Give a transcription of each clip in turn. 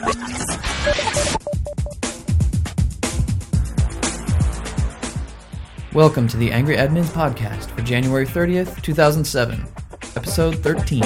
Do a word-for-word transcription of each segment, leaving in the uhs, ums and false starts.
Welcome to the Angry Admins podcast for January thirtieth, two thousand seven, episode thirteen.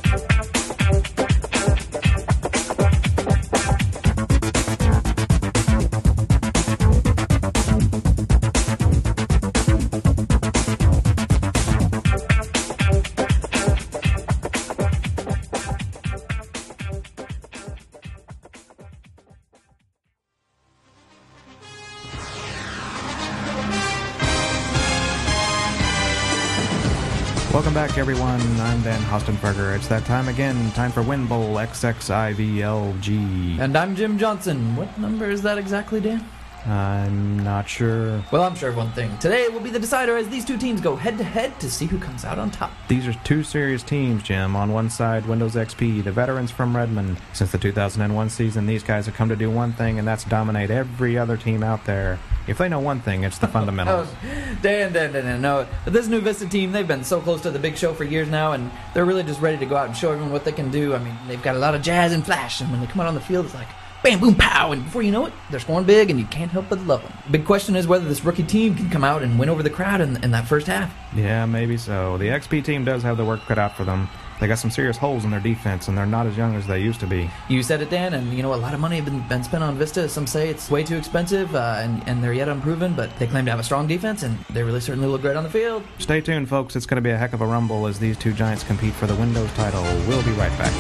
Welcome back, everyone. I'm Dan Hostenberger. It's that time again. Time for Win Bowl X X I V L G. And I'm Jim Johnson. What number is that exactly, Dan? I'm not sure. Well, I'm sure of one thing. Today will be the decider as these two teams go head-to-head to see who comes out on top. These are two serious teams, Jim. On one side, Windows X P, the veterans from Redmond. Since the two thousand one season, these guys have come to do one thing, and that's dominate every other team out there. If they know one thing, it's the fundamentals. oh, Dan, Dan, Dan, Dan, no. But this new Vista team, they've been so close to the big show for years now, and they're really just ready to go out and show everyone what they can do. I mean, they've got a lot of jazz and flash, and when they come out on the field, it's like bam, boom, pow, and before you know it, they're scoring big, and you can't help but love them. Big question is whether this rookie team can come out and win over the crowd in, in that first half. Yeah, maybe so. The X P team does have the work cut out for them. They got some serious holes in their defense, and they're not as young as they used to be. You said it, Dan, and you know, a lot of money has been, been spent on Vista. Some say it's way too expensive, uh, and, and they're yet unproven, but they claim to have a strong defense, and they really certainly look great on the field. Stay tuned, folks. It's going to be a heck of a rumble as these two giants compete for the Windows title. We'll be right back.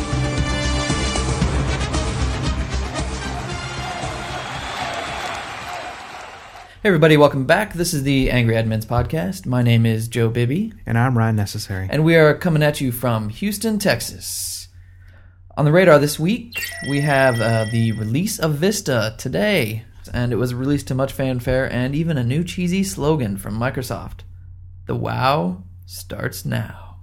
Hey everybody, welcome back. This is the Angry Admins podcast. My name is Joe Bibby. And I'm Ryan Necessary. And we are coming at you from Houston, Texas. On the radar this week, we have uh, the release of Vista today. And it was released to much fanfare and even a new cheesy slogan from Microsoft. The WoW starts now.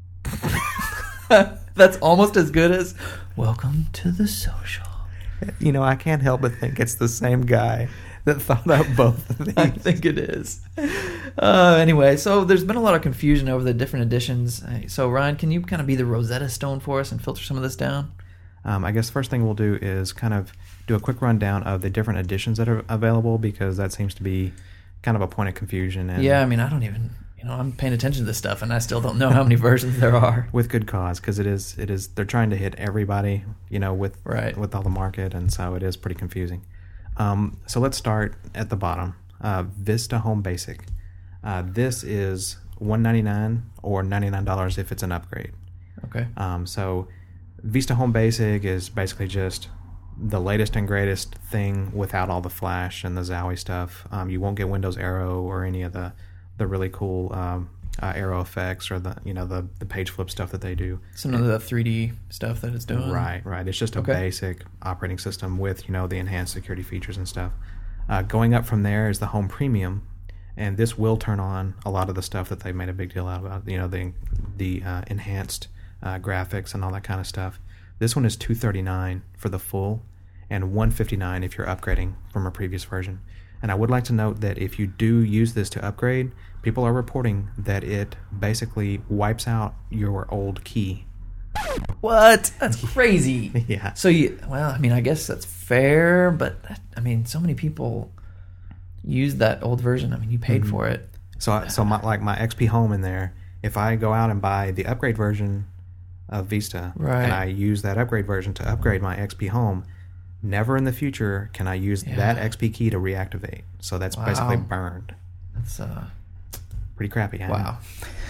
That's almost as good as welcome to the social. You know, I can't help but think it's the same guy that thought up both of these. I think it is. Uh, anyway, so there's been a lot of confusion over the different editions. So, Ryan, can you kind of be the Rosetta Stone for us and filter some of this down? Um, I guess the first thing we'll do is kind of do a quick rundown of the different editions that are available, because that seems to be kind of a point of confusion. And yeah, I mean, I don't even, you know, I'm paying attention to this stuff, and I still don't know how many versions there are. With good cause, because it is, it is, they're trying to hit everybody, you know, with right. with all the market, and so it is pretty confusing. Um, so let's start at the bottom. Uh, Vista Home Basic. Uh, this is one hundred ninety-nine dollars or ninety-nine dollars if it's an upgrade. Okay. Um, so Vista Home Basic is basically just the latest and greatest thing without all the flash and the Zowie stuff. Um, you won't get Windows Aero or any of the the really cool um, uh, Aero effects or the you know the the page flip stuff that they do. Some of the three D stuff that it's doing. Right, right. It's just a okay. basic operating system with you know the enhanced security features and stuff. Uh, going up from there is the Home Premium, and this will turn on a lot of the stuff that they made a big deal out about. You know the the uh, enhanced uh, graphics and all that kind of stuff. This one is two hundred thirty-nine dollars for the full, and one hundred fifty-nine dollars if you're upgrading from a previous version. And I would like to note that if you do use this to upgrade, people are reporting that it basically wipes out your old key. What? That's crazy. Yeah. So you, well, I mean, I guess that's fair, but that, I mean, so many people use that old version. I mean, you paid mm-hmm. for it. So, I, so my, like my X P Home in there, if I go out and buy the upgrade version of Vista, right. and I use that upgrade version to upgrade my X P Home, never in the future can I use yeah. that X P key to reactivate. So that's wow. basically burned. That's uh, pretty crappy. Huh? Wow.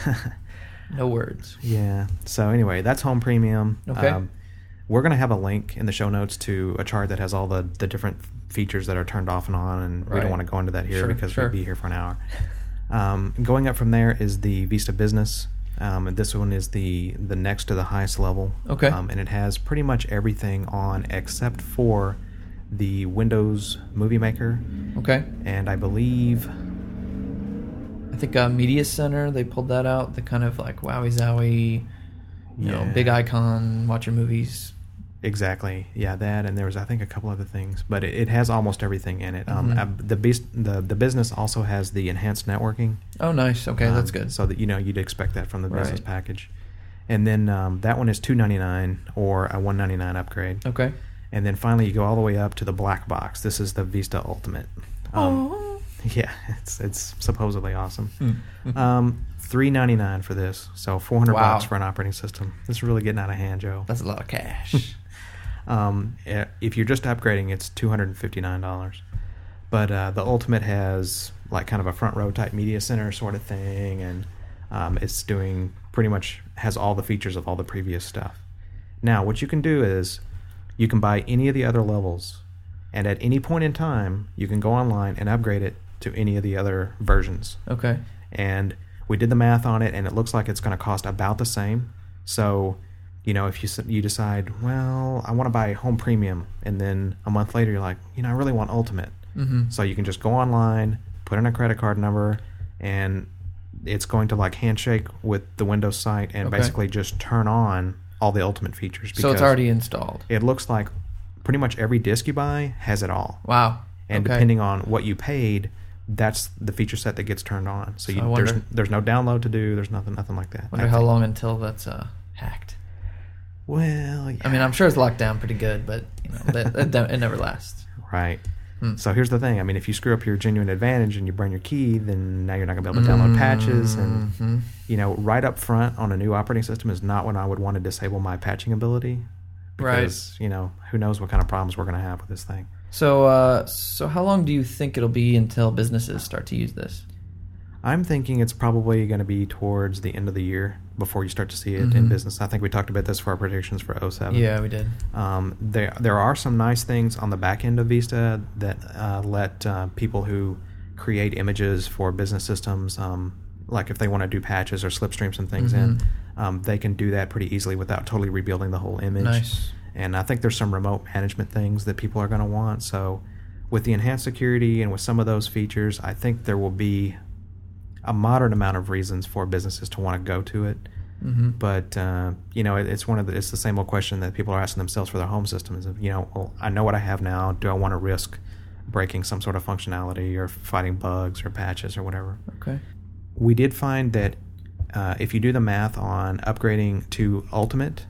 No words. Yeah. So anyway, that's Home Premium. Okay. Um, we're going to have a link in the show notes to a chart that has all the, the different features that are turned off and on, and right. we don't want to go into that here sure, because sure. we'll be here for an hour. Um, going up from there is the Vista Business. Um, and this one is the, the next to the highest level. Okay. Um, and it has pretty much everything on except for the Windows Movie Maker. Okay. And I believe... I think uh, Media Center, they pulled that out. The kind of like wowie zowie, you yeah. know, big icon, watch your movies. Exactly. Yeah, that, and there was I think a couple other things, but it, it has almost everything in it. Mm-hmm. Um, uh, the beast, the the business also has the enhanced networking. Oh, nice. Okay, um, that's good. So that you know you'd expect that from the business right. package, and then um, that one is two ninety nine or a one ninety nine upgrade. Okay. And then finally you go all the way up to the black box. This is the Vista Ultimate. Um, Oh. yeah, it's it's supposedly awesome. Mm. Um, three ninety-nine for this, so four hundred Wow. bucks for an operating system. This is really getting out of hand, Joe. That's a lot of cash. Um, eh, if you're just upgrading, it's two hundred fifty-nine dollars. But uh, the Ultimate has like kind of a front row type media center sort of thing, and um, it's doing pretty much has all the features of all the previous stuff. Now, what you can do is you can buy any of the other levels, and at any point in time, you can go online and upgrade it to any of the other versions. Okay. And we did the math on it, and it looks like it's going to cost about the same. So, you know, if you s- you decide, well, I want to buy Home Premium, and then a month later you're like, you know, I really want Ultimate. Mm-hmm. So you can just go online, put in a credit card number, and it's going to like handshake with the Windows site and Okay. basically just turn on all the Ultimate features. So it's already installed. It looks like pretty much every disc you buy has it all. Wow. And Okay. depending on what you paid, that's the feature set that gets turned on. So, So you, I wonder- there's there's no download to do. There's nothing nothing like that. Wonder I how think. long until that's uh, hacked. Well, yeah. I mean, I'm sure it's locked down pretty good, but you know, that, that, that- it never lasts. Right. Hmm. So here's the thing. I mean, if you screw up your genuine advantage and you burn your key, then now you're not going to be able to download patches. And, Mhm. you know, right up front on a new operating system is not when I would want to disable my patching ability. Right. Because, you know, who knows what kind of problems we're going to have with this thing. So, uh, so how long do you think it'll be until businesses start to use this? I'm thinking it's probably going to be towards the end of the year before you start to see it in Mhm. business. I think we talked about this for our predictions for oh seven. Yeah, we did. Um, there there are some nice things on the back end of Vista that uh, let uh, people who create images for business systems, um, like if they want to do patches or slipstream some things in, Mhm. um, they can do that pretty easily without totally rebuilding the whole image. Nice. And I think there's some remote management things that people are going to want. So with the enhanced security and with some of those features, I think there will be a moderate amount of reasons for businesses to want to go to it. Mm-hmm. But uh, you know, it, it's one of the, it's the same old question that people are asking themselves for their home system: is, you know, well, I know what I have now. Do I want to risk breaking some sort of functionality or fighting bugs or patches or whatever? Okay. We did find that uh, if you do the math on upgrading to Ultimate,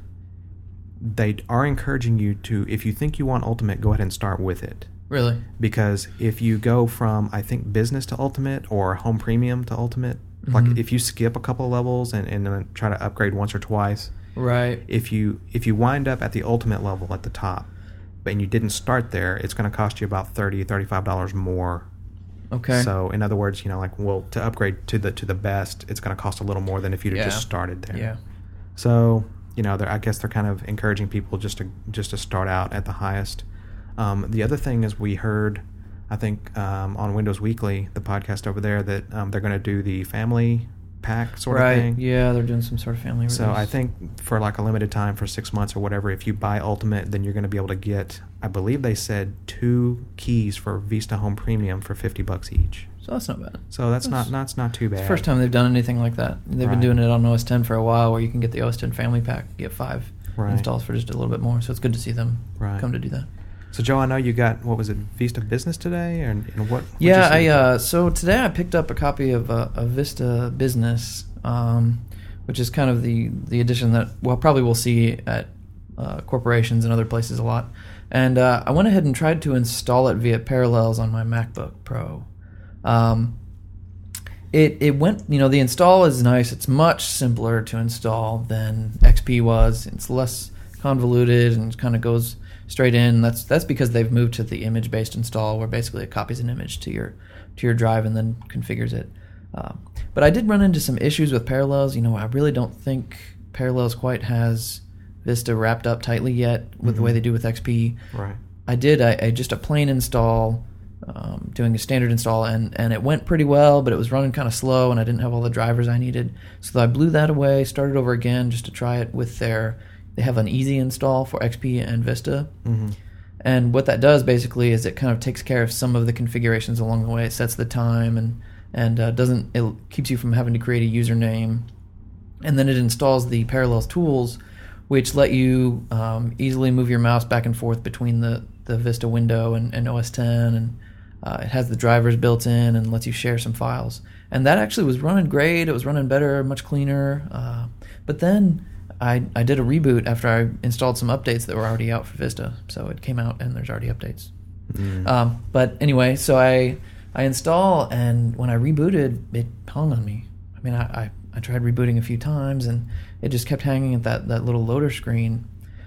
they are encouraging you to, if you think you want Ultimate, go ahead and start with it. Really? Because if you go from, I think, Business to Ultimate or Home Premium to Ultimate, Mhm. like if you skip a couple of levels and, and then try to upgrade once or twice, Right. if you if you wind up at the Ultimate level at the top, but you didn't start there, it's going to cost you about thirty dollars, thirty-five dollars more. Okay. So in other words, you know, like, well, to upgrade to the to the best, it's going to cost a little more than if you'd have Yeah. just started there. Yeah. So, you know, they're, I guess they're kind of encouraging people just to just to start out at the highest. Um, the other thing is we heard, I think, um, on Windows Weekly, the podcast over there, that um, they're going to do the family pack sort right. of thing. Yeah, they're doing some sort of family release. So I think for like a limited time, for six months or whatever, if you buy Ultimate, then you're going to be able to get, I believe they said, two keys for Vista Home Premium for fifty bucks each. So that's not bad. So that's, That's- not that's not too bad. It's the first time they've done anything like that. They've Right. been doing it on O S ten for a while, where you can get the O S ten family pack, get five Right. installs for just a little bit more. So it's good to see them Right. come to do that. So Joe, I know you got, what was it, Vista Business today, and, and what? what'd Yeah, you see? I uh, so today I picked up a copy of uh, a Vista Business, um, which is kind of the the edition that well probably we'll see at uh, corporations and other places a lot. And uh, I went ahead and tried to install it via Parallels on my MacBook Pro. Um, it it went, you know, the install is nice. It's much simpler to install than X P was. It's less convoluted and kind of goes straight in. That's that's because they've moved to the image-based install, where basically it copies an image to your to your drive and then configures it. Um, but I did run into some issues with Parallels. You know, I really don't think Parallels quite has Vista wrapped up tightly yet with the way they do with X P. Right. I did I, I just a plain install, um, doing a standard install, and, and it went pretty well, but it was running kind of slow, and I didn't have all the drivers I needed. So I blew that away, started over again just to try it with their. They have an easy install for X P and Vista. Mm-hmm. And what that does basically is it kind of takes care of some of the configurations along the way. It sets the time and and uh, doesn't it keeps you from having to create a username, and then it installs the Parallels tools, which let you um, easily move your mouse back and forth between the, the Vista window and, and O S ten, and uh, it has the drivers built in and lets you share some files. And that actually was running great. It was running better, much cleaner. Uh, but then I, I did a reboot after I installed some updates that were already out for Vista. So it came out and there's already updates. Mm. Um, but anyway, so I I install, and when I rebooted, it hung on me. I mean, I, I, I tried rebooting a few times, and it just kept hanging at that, that little loader screen.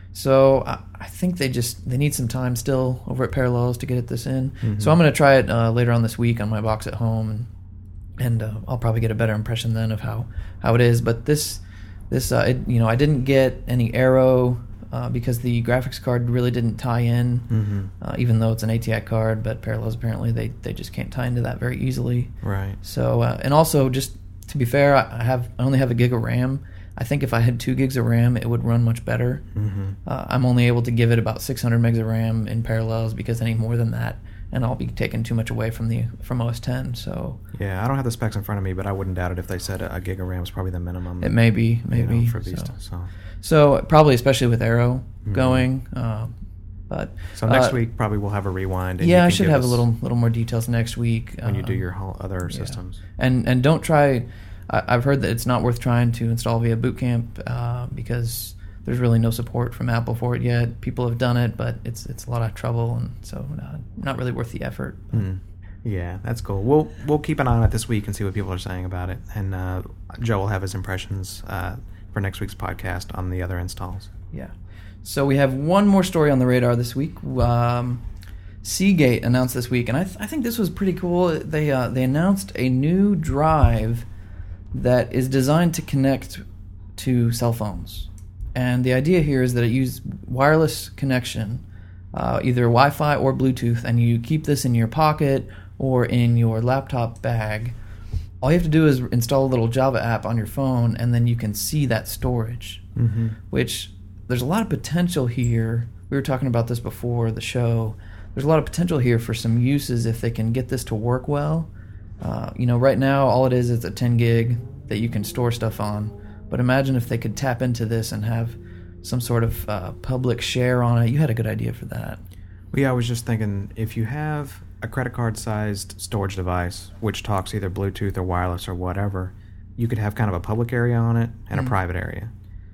So I, I think they just they need some time still over at Parallels to get this in. Mm-hmm. So I'm going to try it uh, later on this week on my box at home, and and uh, I'll probably get a better impression then of how, how it is. But this this uh, it, you know I didn't get any Aero uh, because the graphics card really didn't tie in, mm-hmm. uh, even though it's an A T I card. But Parallels apparently they, they just can't tie into that very easily. Right. So uh, and also just to be fair, I have I only have a gig of RAM. I think if I had two gigs of RAM, it would run much better. Mm-hmm. Uh, I'm only able to give it about six hundred megs of RAM in Parallels, because any more than that, and I'll be taking too much away from the from O S ten. So yeah, I don't have the specs in front of me, but I wouldn't doubt it if they said a, a gig of RAM is probably the minimum. It may be, maybe you know, for Vista. So. So. so probably especially with Aero mm-hmm. going. Um, but so next uh, week probably we'll have a rewind. And yeah, I should have a little little more details next week when uh, you do um, your whole other yeah. systems. And and don't try. I've heard that it's not worth trying to install via Boot Camp uh, because there's really no support from Apple for it yet. People have done it, but it's it's a lot of trouble, and so uh, not really worth the effort. Mm. Yeah, that's cool. We'll we'll keep an eye on it this week and see what people are saying about it. And uh, Joe will have his impressions uh, for next week's podcast on the other installs. Yeah. So we have one more story on the radar this week. Um, Seagate announced this week, and I th- I think this was pretty cool. They uh, they announced a new drive that is designed to connect to cell phones. And the idea here is that it uses wireless connection, uh, either Wi-Fi or Bluetooth, and you keep this in your pocket or in your laptop bag. All you have to do is install a little Java app on your phone, and then you can see that storage, mm-hmm. which there's a lot of potential here. We were talking about this before the show. There's a lot of potential here for some uses if they can get this to work well. Uh, you know, right now, all it is is a ten gig that you can store stuff on. But imagine if they could tap into this and have some sort of uh, public share on it. You had a good idea for that. Well, yeah, I was just thinking, if you have a credit card-sized storage device, which talks either Bluetooth or wireless or whatever, you could have kind of a public area on it and mm. a private area.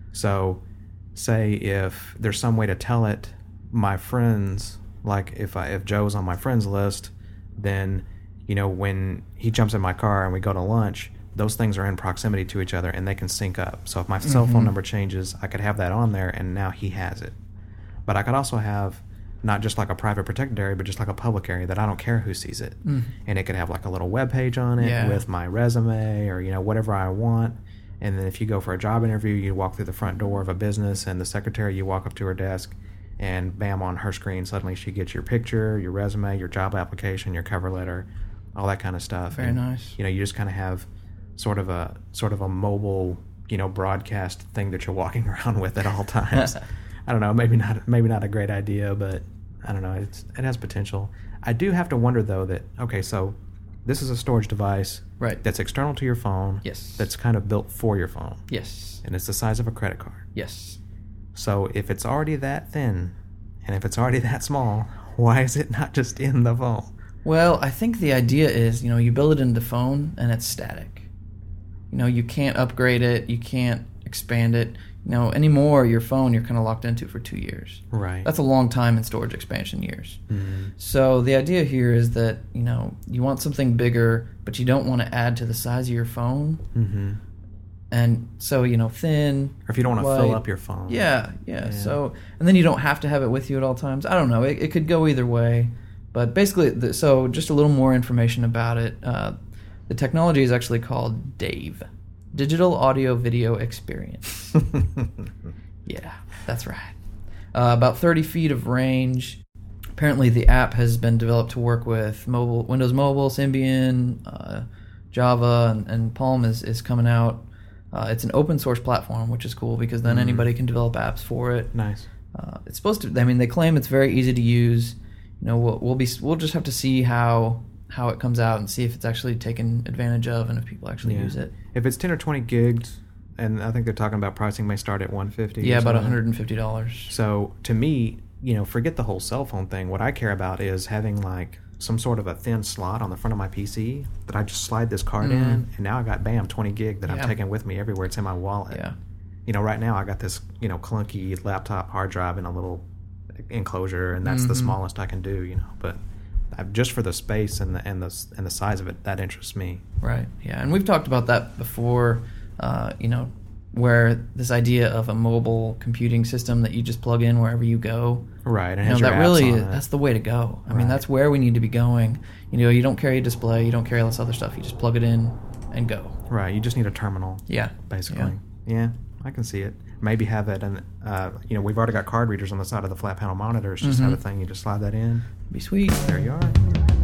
So, say if there's some way to tell it, my friends, like if I, if Joe's on my friends list, then you know, when he jumps in my car and we go to lunch, those things are in proximity to each other and they can sync up. So if my mm-hmm. cell phone number changes, I could have that on there and now he has it. But I could also have not just like a private protected area, but just like a public area that I don't care who sees it. Mm. And it could have like a little web page on it yeah. with my resume or, you know, whatever I want. And then if you go for a job interview, you walk through the front door of a business and the secretary, you walk up to her desk and bam, on her screen, suddenly she gets your picture, your resume, your job application, your cover letter, all that kind of stuff. Very and, nice. You know, you just kind of have sort of a sort of a mobile, you know, broadcast thing that you're walking around with at all times. I don't know, maybe not maybe not a great idea, but I don't know, it's, it has potential. I do have to wonder though that okay, so this is a storage device right. that's external to your phone. Yes. That's kind of built for your phone. Yes. And it's the size of a credit card. Yes. So if it's already that thin and if it's already that small, why is it not just in the phone? Well, I think the idea is, you know, you build it into the phone and it's static. You know, you can't upgrade it, you can't expand it. You know, anymore, your phone you're kind of locked into for two years. Right. That's a long time in storage expansion years. Mm-hmm. So the idea here is that, you know, you want something bigger, but you don't want to add to the size of your phone. Mm-hmm. And so, you know, thin. Or if you don't want to light. fill up your phone. Yeah, yeah, yeah. So, and then you don't have to have it with you at all times. I don't know. It, it could go either way. But basically, the, so just a little more information about it. Uh, the technology is actually called DAVE, Digital Audio Video Experience. Yeah, that's right. Uh, about thirty feet of range. Apparently, the app has been developed to work with mobile, Windows Mobile, Symbian, uh, Java, and, and Palm is, is coming out. Uh, it's an open source platform, which is cool because then mm. anybody can develop apps for it. Nice. Uh, it's supposed to. I mean, they claim it's very easy to use. You know, we'll, we'll be we'll just have to see how how it comes out and see if it's actually taken advantage of and if people actually yeah. use it. If it's ten or twenty gigs, and I think they're talking about pricing may start at one hundred fifty dollars. Yeah, about one hundred fifty dollars. So to me, you know, forget the whole cell phone thing. What I care about is having like some sort of a thin slot on the front of my P C that I just slide this card mm. in, and now I got bam twenty gig that yeah. I'm taking with me everywhere. It's in my wallet. Yeah. you know, right now I got this, you know, clunky laptop hard drive in a little enclosure, and that's mm-hmm. the smallest I can do, you know. But just for the space and the and the and the size of it, that interests me. Right. Yeah, and we've talked about that before. Uh, you know, where this idea of a mobile computing system that you just plug in wherever you go. Right. And you know, that really that's the way to go. I right. mean, that's where we need to be going. You know, you don't carry a display, you don't carry all this other stuff. You just plug it in and go. Right. You just need a terminal. Yeah. Basically. Yeah. yeah I can see it. Maybe have it, and uh, you know, we've already got card readers on the side of the flat panel monitors. Just mm-hmm. have a thing. You just slide that in. Be sweet. There you are.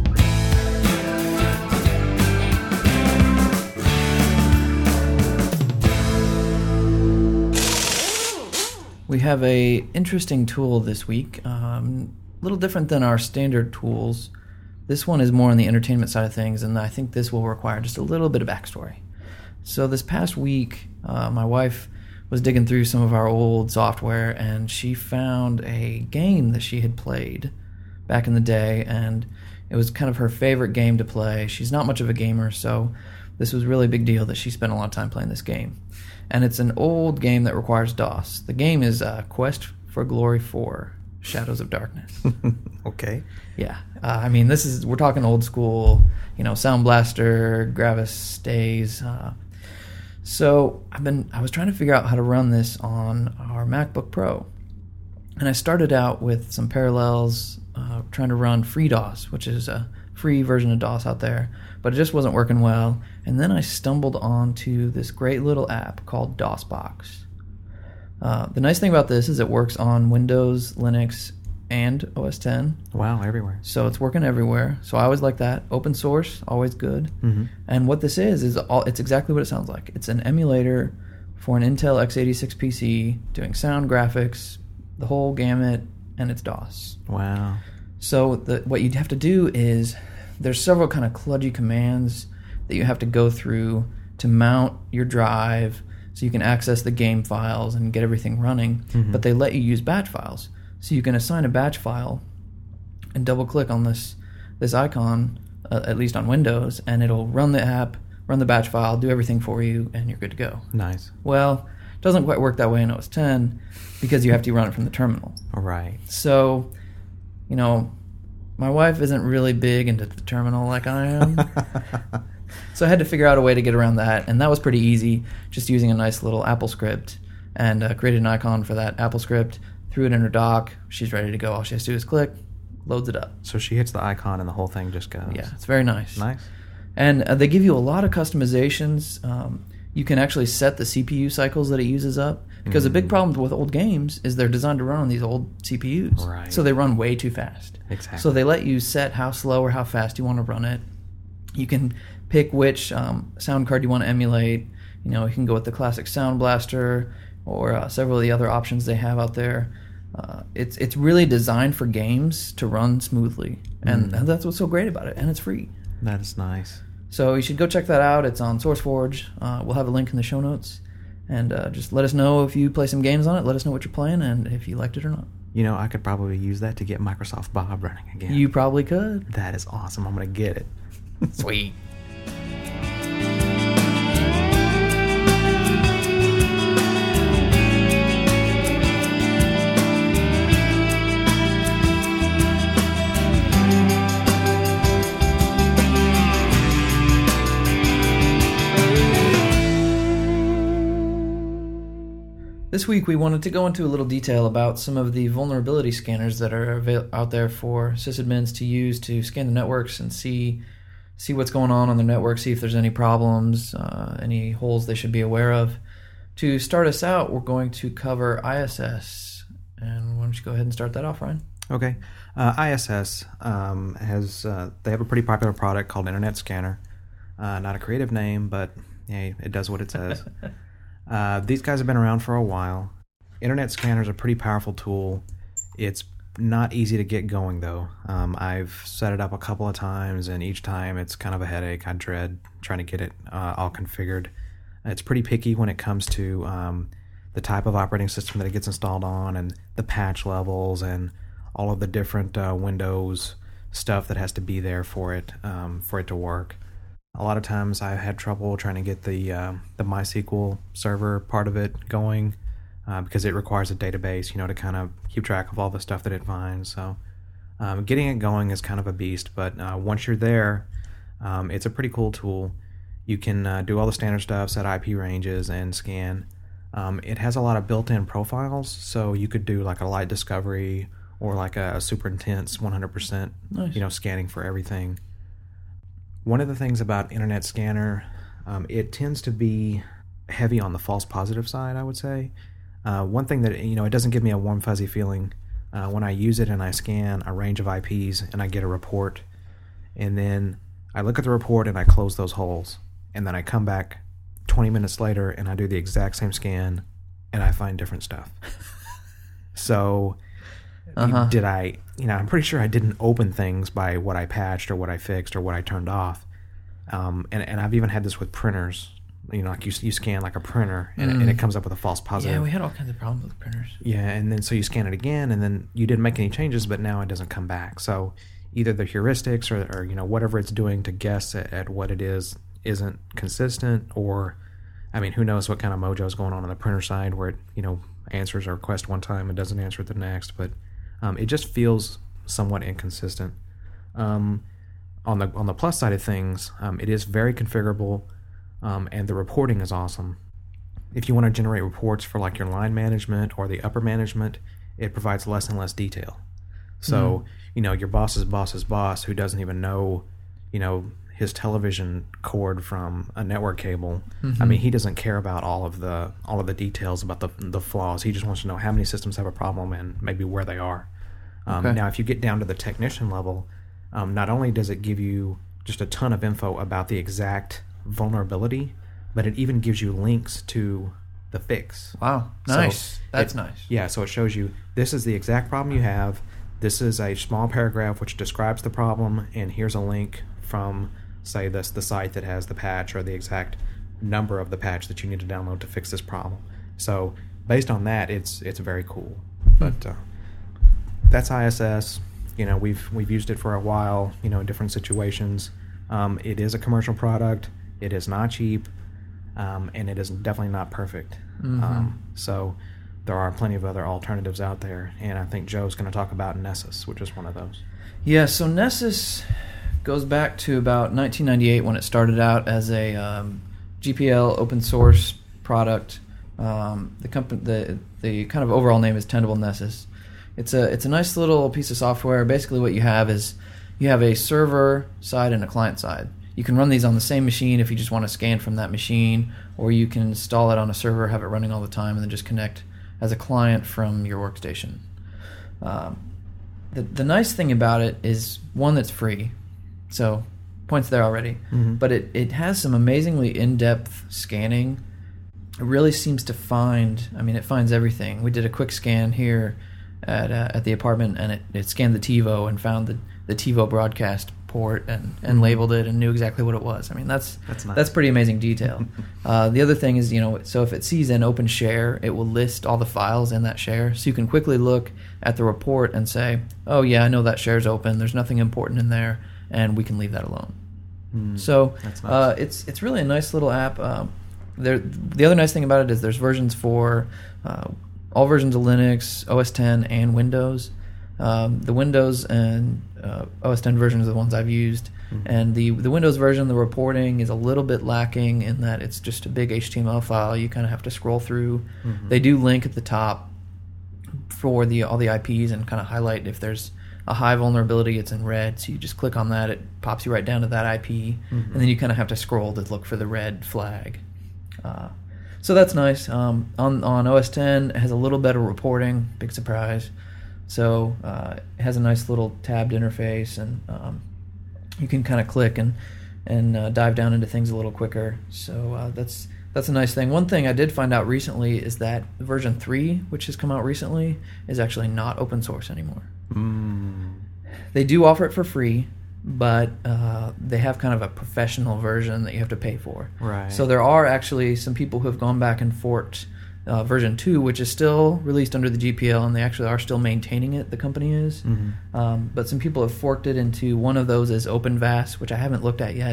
We have a interesting tool this week. Um, a little different than our standard tools. This one is more on the entertainment side of things, and I think this will require just a little bit of backstory. So this past week, uh, my wife was digging through some of our old software, and she found a game that she had played back in the day, and it was kind of her favorite game to play. She's not much of a gamer, so this was really a big deal that she spent a lot of time playing this game. And it's an old game that requires DOS. The game is uh, Quest for Glory four, Shadows of Darkness. Okay. Yeah. Uh, I mean, this is, we're talking old school, you know, Sound Blaster, Gravis stays, uh, So I've been I was trying to figure out how to run this on our MacBook Pro. And I started out with some parallels, uh, trying to run FreeDOS, which is a free version of DOS out there, but it just wasn't working well. And then I stumbled onto this great little app called DOSBox. Uh, the nice thing about this is it works on Windows, Linux, and O S ten. Wow, everywhere. So it's working everywhere. So I always like that. Open source, always good. Mm-hmm. And what this is, is all, it's exactly what it sounds like. It's an emulator for an Intel x eighty-six P C doing sound, graphics, the whole gamut, and it's DOS. Wow. So the, what you'd have to do is there's several kind of kludgy commands that you have to go through to mount your drive so you can access the game files and get everything running. Mm-hmm. But they let you use batch files. So you can assign a batch file and double-click on this this icon, uh, at least on Windows, and it'll run the app, run the batch file, do everything for you, and you're good to go. Nice. Well, it doesn't quite work that way in O S ten because you have to run it from the terminal. Right. So, you know, my wife isn't really big into the terminal like I am. So I had to figure out a way to get around that, and that was pretty easy, just using a nice little Apple script, and uh, created an icon for that Apple script, threw it in her dock, she's ready to go. All she has to do is click, loads it up. So she hits the icon and the whole thing just goes. Yeah, it's very nice. Nice. And uh, they give you a lot of customizations. Um, you can actually set the C P U cycles that it uses up, because mm. a big problem with old games is they're designed to run on these old C P Us. Right. So they run way too fast. Exactly. So they let you set how slow or how fast you want to run it. You can pick which um, sound card you want to emulate. You know, you can go with the classic Sound Blaster or uh, several of the other options they have out there. Uh, it's it's really designed for games to run smoothly, and, mm. and that's what's so great about it, and it's free. That is nice. So you should go check that out. It's on SourceForge. Uh, we'll have a link in the show notes, and uh, just let us know if you play some games on it. Let us know what you're playing and if you liked it or not. You know, I could probably use that to get Microsoft Bob running again. You probably could. That is awesome. I'm going to get it. Sweet. This week we wanted to go into a little detail about some of the vulnerability scanners that are avail- out there for sysadmins to use to scan the networks and see see what's going on on the network, see if there's any problems, uh, any holes they should be aware of. To start us out, we're going to cover I S S. And why don't you go ahead and start that off, Ryan? Okay. Uh, I S S um, has uh, they have a pretty popular product called Internet Scanner. Uh, not a creative name, but hey, it does what it says. Uh, these guys have been around for a while. Internet Scanner is a pretty powerful tool. It's not easy to get going, though. Um, I've set it up a couple of times, and each time it's kind of a headache. I dread trying to get it uh, all configured. It's pretty picky when it comes to um, the type of operating system that it gets installed on, and the patch levels, and all of the different uh, Windows stuff that has to be there for it um, for it to work. A lot of times I had trouble trying to get the um, the MySQL server part of it going uh, because it requires a database, you know, to kind of keep track of all the stuff that it finds. So um, getting it going is kind of a beast, but uh, once you're there, um, it's a pretty cool tool. You can uh, do all the standard stuff, set I P ranges, and scan. Um, it has a lot of built-in profiles, so you could do like a light discovery or like a, a super intense one hundred percent, Nice. you know, scanning for everything. One of the things about Internet Scanner, um, it tends to be heavy on the false positive side, I would say. Uh, one thing that, you know, it doesn't give me a warm, fuzzy feeling uh, when I use it and I scan a range of I Ps and I get a report, and then I look at the report and I close those holes, and then I come back twenty minutes later and I do the exact same scan and I find different stuff. So Uh-huh. did I, you know, I'm pretty sure I didn't open things by what I patched or what I fixed or what I turned off. Um, and, and I've even had this with printers. You know, like you, you scan like a printer and, Mm. and it comes up with a false positive. Yeah, we had all kinds of problems with printers. Yeah, and then so you scan it again, and then you didn't make any changes, but now it doesn't come back. So either the heuristics or, or you know, whatever it's doing to guess at, at what it is isn't consistent, or, I mean, who knows what kind of mojo is going on on the printer side where it, you know, answers a request one time and doesn't answer it the next, but um, it just feels somewhat inconsistent. Um, on the on the plus side of things, um, it is very configurable, um, and the reporting is awesome. If you want to generate reports for like your line management or the upper management, it provides less and less detail. So, mm. you know, your boss's boss's boss, who doesn't even know, you know, his television cord from a network cable. Mm-hmm. I mean, he doesn't care about all of the all of the details about the the flaws. He just wants to know how many systems have a problem and maybe where they are. Um, okay. Now, if you get down to the technician level, um, not only does it give you just a ton of info about the exact vulnerability, but it even gives you links to the fix. Wow, nice. So That's it, nice. Yeah, so it shows you this is the exact problem you have. This is a small paragraph which describes the problem, and here's a link from, say, this the site that has the patch or the exact number of the patch that you need to download to fix this problem. So based on that, it's it's very cool. But uh, that's I S S. You know, we've we've used it for a while, you know, in different situations. Um, it is a commercial product. It is not cheap, um, and it is definitely not perfect. Mm-hmm. Um, so there are plenty of other alternatives out there, and I think Joe's going to talk about Nessus, which is one of those. Yeah, so Nessus goes back to about nineteen ninety-eight when it started out as a um, G P L open source product. Um, the company, the the kind of overall name is Tenable Nessus. It's a it's a nice little piece of software. Basically, what you have is you have a server side and a client side. You can run these on the same machine if you just want to scan from that machine, or you can install it on a server, have it running all the time, and then just connect as a client from your workstation. Um, the the nice thing about it is, one, that's free, so points there already. Mm-hmm. But it, it has some amazingly in-depth scanning. It really seems to find, I mean, it finds everything. We did a quick scan here at uh, at the apartment, and it, it scanned the TiVo and found the, the TiVo broadcast port and, and labeled it and knew exactly what it was. I mean, that's that's, nice. that's pretty amazing detail. uh, the other thing is, you know, so if it sees an open share, it will list all the files in that share, so you can quickly look at the report and say, oh yeah, I know that share's open, there's nothing important in there, and we can leave that alone. Mm, so that's nice. uh, it's it's really a nice little app. Um, there, the other nice thing about it is there's versions for uh, all versions of Linux, O S ten, and Windows. Um, the Windows and uh, O S ten versions are the ones I've used, mm-hmm. and the the Windows version, the reporting is a little bit lacking in that it's just a big H T M L file. You kind of have to scroll through. Mm-hmm. They do link at the top for the all the I Ps and kind of highlight if there's a high vulnerability. It's in red, so you just click on that. It pops you right down to that I P, mm-hmm. and then you kind of have to scroll to look for the red flag. Uh, so that's nice. Um, on on O S ten, it has a little better reporting. Big surprise. So uh, it has a nice little tabbed interface, and um, you can kind of click and and uh, dive down into things a little quicker. So uh, that's that's a nice thing. One thing I did find out recently is that version three, which has come out recently, is actually not open source anymore. Mm. They do offer it for free, but uh, they have kind of a professional version that you have to pay for. Right. So there are actually some people who have gone back and forked Uh, version two, which is still released under the G P L, and they actually are still maintaining it, the company is. Mm-hmm. Um, but some people have forked it into one of those as OpenVAS, which I haven't looked at yet, but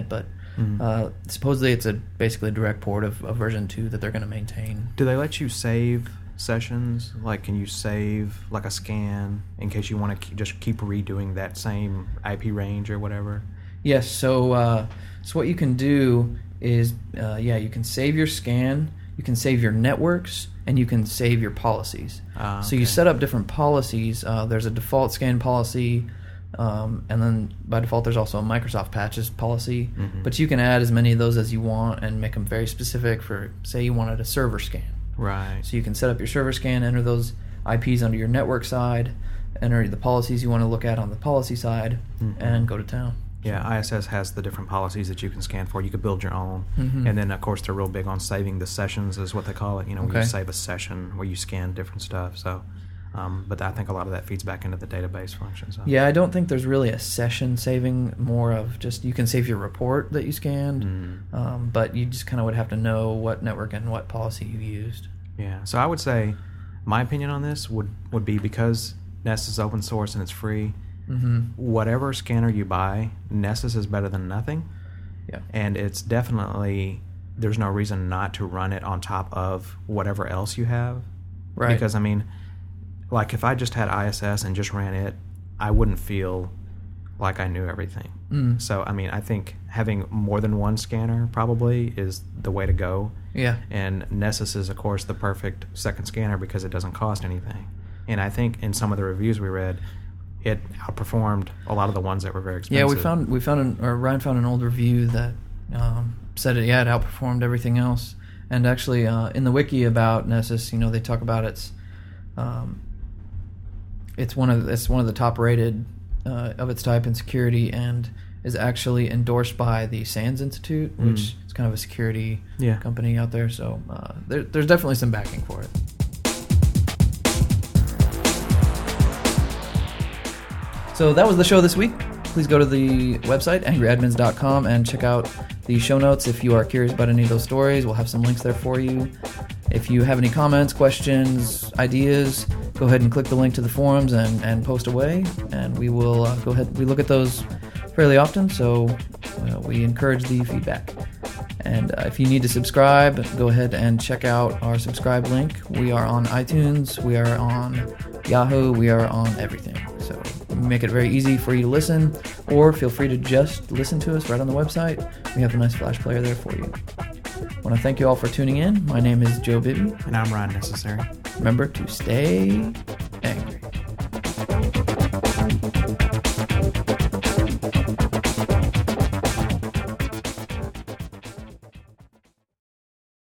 Mm-hmm. Uh, supposedly, it's a basically a direct port of, of version two that they're going to maintain. Do they let you save sessions? Like, can you save like a scan in case you want to keep, just keep redoing that same I P range or whatever? Yes. So, uh, so what you can do is, uh, yeah, you can save your scan, you can save your networks, and you can save your policies. Uh, okay. So you set up different policies. Uh, there's a default scan policy. Um, and then by default, there's also a Microsoft patches policy, mm-hmm. but you can add as many of those as you want and make them very specific for, say, you wanted a server scan. Right. So you can set up your server scan, enter those I Ps under your network side, enter the policies you want to look at on the policy side, mm-hmm. and go to town. Yeah, I S S has the different policies that you can scan for. You could build your own. Mm-hmm. And then, of course, they're real big on saving the sessions is what they call it. You know, when okay. you save a session where you scan different stuff. So, um, but I think a lot of that feeds back into the database function. So. Yeah, I don't think there's really a session saving, more of just you can save your report that you scanned, mm. um, but you just kind of would have to know what network and what policy you used. Yeah, so I would say my opinion on this would, would be because Nessus is open source and it's free, mm-hmm. whatever scanner you buy, Nessus is better than nothing. Yeah. And it's definitely, there's no reason not to run it on top of whatever else you have. Right. Because, I mean, like if I just had I S S and just ran it, I wouldn't feel like I knew everything. Mm. So, I mean, I think having more than one scanner probably is the way to go. Yeah. And Nessus is, of course, the perfect second scanner because it doesn't cost anything. And I think in some of the reviews we read, it outperformed a lot of the ones that were very expensive. Yeah, we found we found an, or Ryan found an old review that um, said it. Yeah, it outperformed everything else. And actually, uh, in the wiki about Nessus, you know, they talk about its um, it's one of it's one of the top rated uh, of its type in security, and is actually endorsed by the SANS Institute, which mm. is kind of a security yeah. company out there. So uh, there, there's definitely some backing for it. So that was the show this week. Please go to the website, angry admins dot com, and check out the show notes if you are curious about any of those stories. We'll have some links there for you. If you have any comments, questions, ideas, go ahead and click the link to the forums and, and post away, and we will uh, go ahead. We look at those fairly often, so uh, we encourage the feedback. And uh, if you need to subscribe, go ahead and check out our subscribe link. We are on iTunes, we are on Yahoo, we are on everything. So we make it very easy for you to listen, or feel free to just listen to us right on the website. We have a nice Flash player there for you. I want to thank you all for tuning in. My name is Joe Bibby. And I'm Ryan Necessary. Remember to stay